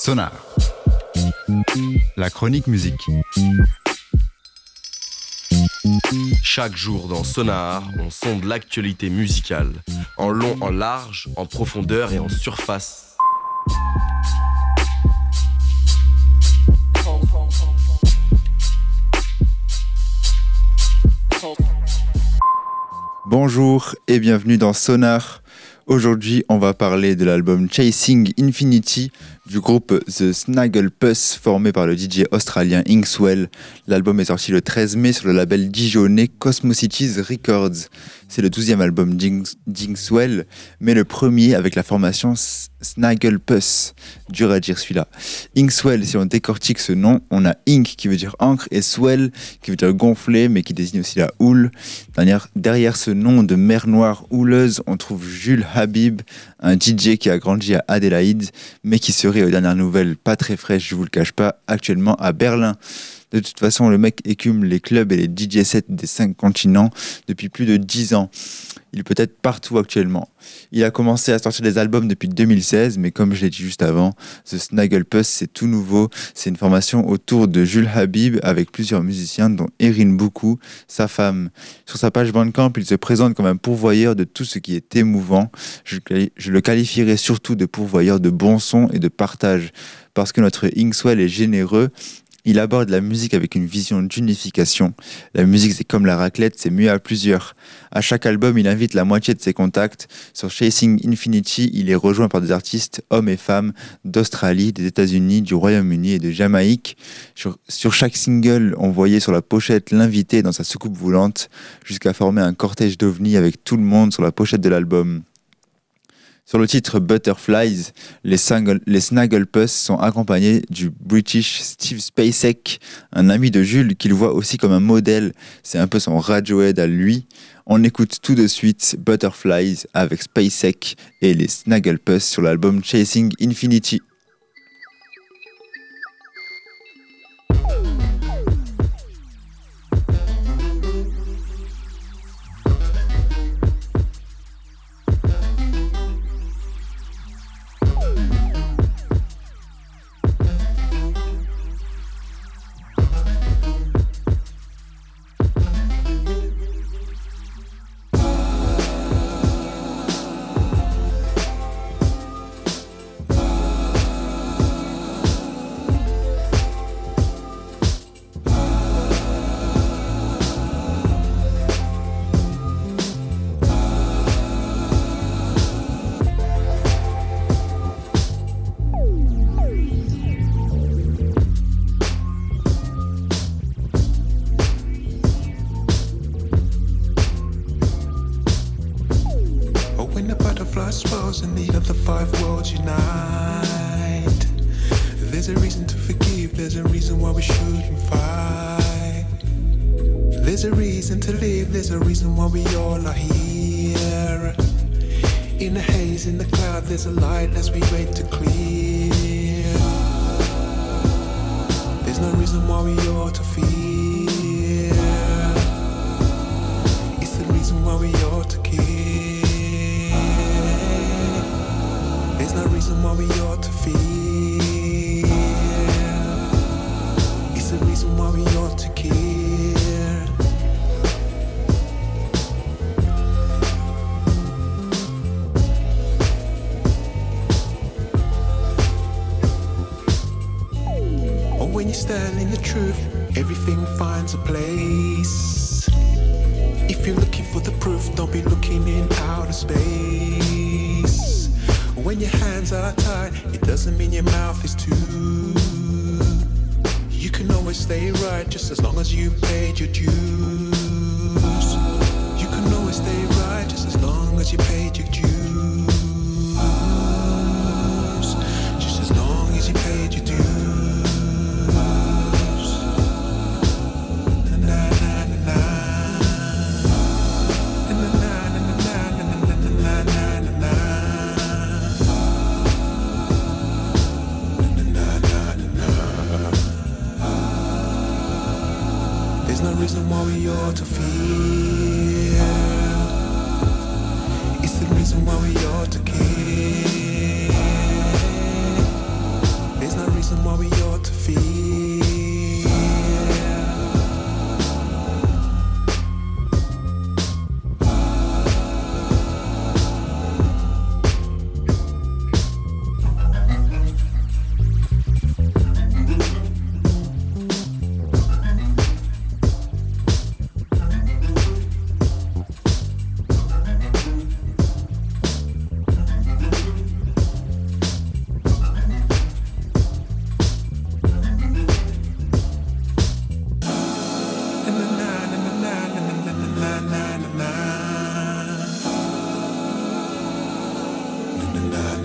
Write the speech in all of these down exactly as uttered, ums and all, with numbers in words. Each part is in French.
Sonar, la chronique musique. Chaque jour dans Sonar, on sonde l'actualité musicale, en long, en large, en profondeur et en surface. Bonjour et bienvenue dans Sonar. Aujourd'hui, on va parler de l'album Chasing Infinity du groupe The Snagglepuss formé par le D J australien Inkswell. L'album est sorti le treize mai sur le label dijonnais Cosmocities Records. C'est le douzième album d'Inkswell, mais le premier avec la formation Snagglepuss. Dur à dire celui-là. Inkswell, si on décortique ce nom, on a Ink qui veut dire encre et Swell qui veut dire gonfler mais qui désigne aussi la houle. Derrière, derrière ce nom de mer noire houleuse, on trouve Jules Habib, un D J qui a grandi à Adélaïde mais qui serait aux dernières nouvelles pas très fraîche, je vous le cache pas, actuellement à Berlin. De toute façon, le mec écume les clubs et les D J sets des cinq continents depuis plus de dix ans. Il peut être partout actuellement. Il a commencé à sortir des albums depuis deux mille seize, mais comme je l'ai dit juste avant, The Snagglepuss, c'est tout nouveau. C'est une formation autour de Jules Habib avec plusieurs musiciens, dont Erin Boukou, sa femme. Sur sa page Bandcamp, il se présente comme un pourvoyeur de tout ce qui est émouvant. Je, je le qualifierais surtout de pourvoyeur de bon son et de partage. Parce que notre Inkswell est généreux, il aborde la musique avec une vision d'unification. La musique, c'est comme la raclette, c'est mieux à plusieurs. À chaque album, il invite la moitié de ses contacts. Sur Chasing Infinity, il est rejoint par des artistes, hommes et femmes, d'Australie, des États-Unis, du Royaume-Uni et de Jamaïque. Sur, sur chaque single, on voyait sur la pochette l'invité dans sa soucoupe volante, jusqu'à former un cortège d'ovnis avec tout le monde sur la pochette de l'album. Sur le titre Butterflies, les, single, les Snagglepuss sont accompagnés du British Steve Spacek, un ami de Jules qu'il voit aussi comme un modèle. C'est un peu son Radiohead à lui. On écoute tout de suite Butterflies avec Spacek et les Snagglepuss sur l'album Chasing Infinity. Swells in the other five worlds unite. There's a reason to forgive, there's a reason why we shouldn't fight. There's a reason to live, there's a reason why we all are here. In the haze, in the cloud, there's a light as we wait to clear. There's no reason why we ought to fear. It's the reason why we ought to care. There's no reason why we ought to fear. It's the reason why we ought to care. Oh, when you stand in the truth, everything finds a place. If you're looking for the proof, don't be looking in outer space. When your hands are tied, it doesn't mean your mouth is too. You can always stay right just as long as you paid your dues. You can always stay right just as long as you paid your dues. Just as long as you paid your dues. Na, na, na, na. There's no reason why we ought to fear. It's the reason why we ought to care. There's no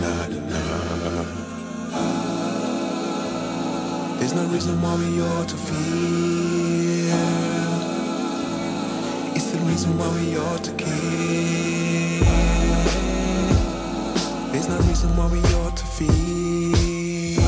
There's no reason why we ought to fear. It's the reason why we ought to care. There's no reason why we ought to fear.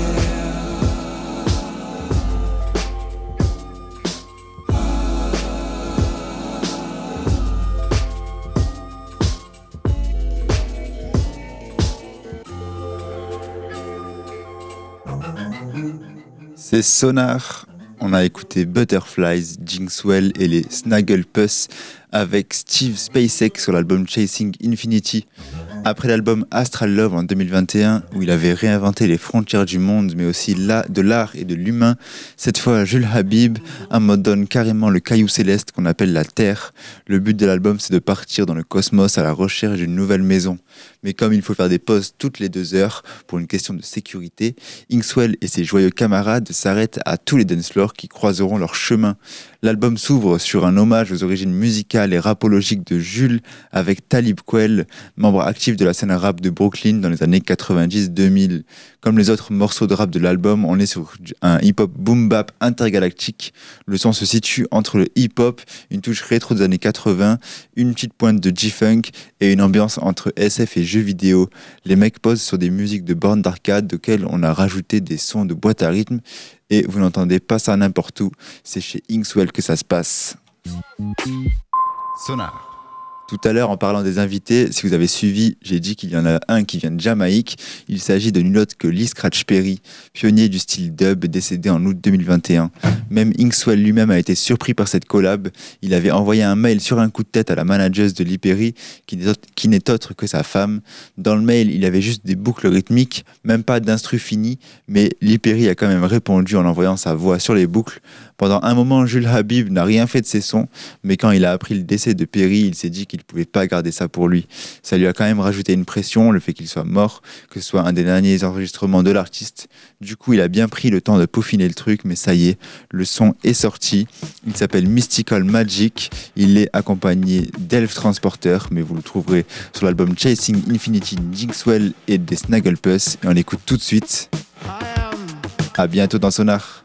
C'est Sonar. On a écouté Butterflies, Jinxwell et les Snagglepuss avec Steve Spacek sur l'album Chasing Infinity. Après l'album Astral Love en deux mille vingt et un, où il avait réinventé les frontières du monde, mais aussi la, de l'art et de l'humain, cette fois Jules Habib abandonne carrément le caillou céleste qu'on appelle la Terre. Le but de l'album, c'est de partir dans le cosmos à la recherche d'une nouvelle maison. Mais comme il faut faire des pauses toutes les deux heures pour une question de sécurité, Inkswell et ses joyeux camarades s'arrêtent à tous les dance floors qui croiseront leur chemin. L'album s'ouvre sur un hommage aux origines musicales et rapologiques de Jules avec Talib Kweli, membre actif de la scène rap de Brooklyn dans les années quatre-vingt-dix deux mille. Comme les autres morceaux de rap de l'album, on est sur un hip-hop boom-bap intergalactique. Le son se situe entre le hip-hop, une touche rétro des années quatre-vingts, une petite pointe de G-Funk et une ambiance entre S F et jeux vidéo. Les mecs posent sur des musiques de bornes d'arcade auxquelles on a rajouté des sons de boîte à rythme. Et vous n'entendez pas ça n'importe où, c'est chez Inkswell que ça se passe. Sonar. Tout à l'heure, en parlant des invités, si vous avez suivi, j'ai dit qu'il y en a un qui vient de Jamaïque. Il s'agit de nul autre que Lee Scratch Perry, pionnier du style dub, décédé en août deux mille vingt et un. Même Inkswell lui-même a été surpris par cette collab. Il avait envoyé un mail sur un coup de tête à la manageuse de Lee Perry, qui n'est autre, qui n'est autre que sa femme. Dans le mail, il avait juste des boucles rythmiques, même pas d'instru fini, mais Lee Perry a quand même répondu en envoyant sa voix sur les boucles. Pendant un moment, Jules Habib n'a rien fait de ses sons, mais quand il a appris le décès de Perry, il s'est dit qu'il ne pouvait pas garder ça pour lui. Ça lui a quand même rajouté une pression, le fait qu'il soit mort, que ce soit un des derniers enregistrements de l'artiste. Du coup, il a bien pris le temps de peaufiner le truc, mais ça y est, le son est sorti. Il s'appelle Mystical Magic. Il est accompagné d'Elf Transporter, mais vous le trouverez sur l'album Chasing Infinity, Jinxwell et des Snagglepuss. Et on l'écoute tout de suite. À bientôt dans Sonar.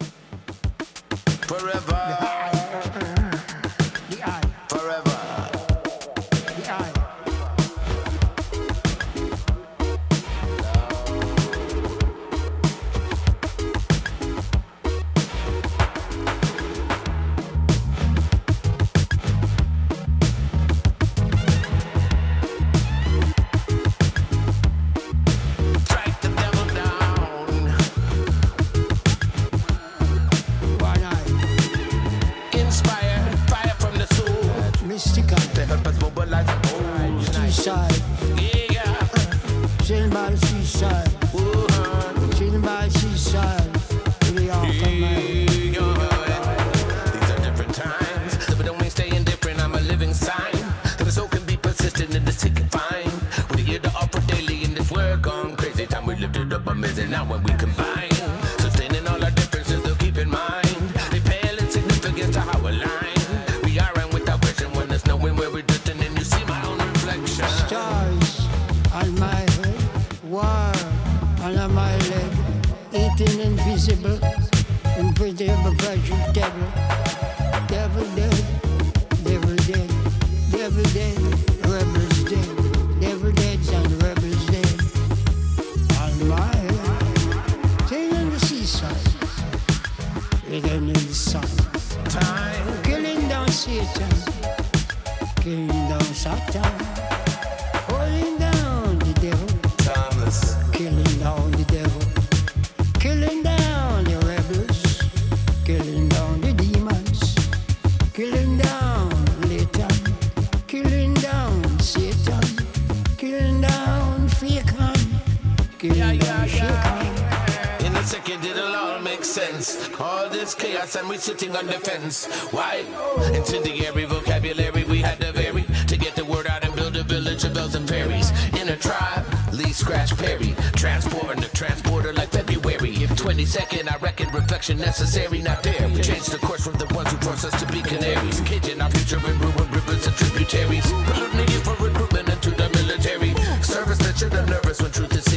And we sitting on the fence. Why? Incendiary vocabulary we had to vary to get the word out and build a village of bells and fairies. In a tribe, Lee Scratch Perry, transporting the transporter like February. If twenty second, I reckon reflection necessary. Not there. We changed the course from the ones who forced us to be canaries. Kitchen our future in ruined rivers and tributaries. Needed for recruitment into the military. Service that should have nervous when truth is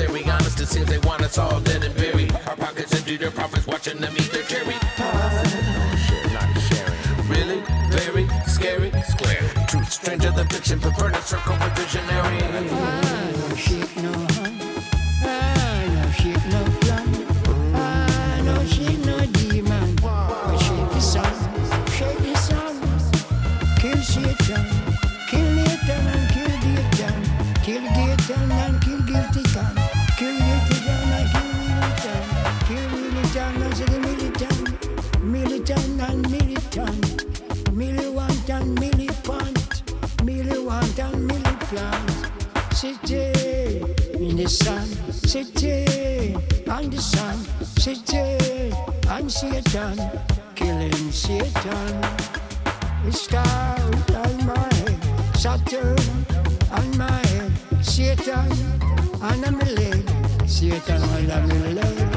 necessary. Honest, it seems they want us all dead and buried. Our pockets empty, their prophets watching them eat their cherry pie. Not sharing. Really? Very scary? Scary. Truth stranger than fiction, prefer to circle with visionary. Ah, no shit, no hun. Ah, no shit, no plan. Ah, no shit, no demon. But shake the sun, shake the sun. Kill Satan, kill Nathan and kill Dayton. Kill Dayton and kill Guilty Con. Kill Guilty Con and kill Militant. Kill Militant and say the militant. Militant and militant. Militant and milipant. Militant and miliplant. City in the sun. City on the sun. City on Satan. Killing Satan. Star on my head, Saturn on my head, Satan on my leg, Satan on my leg.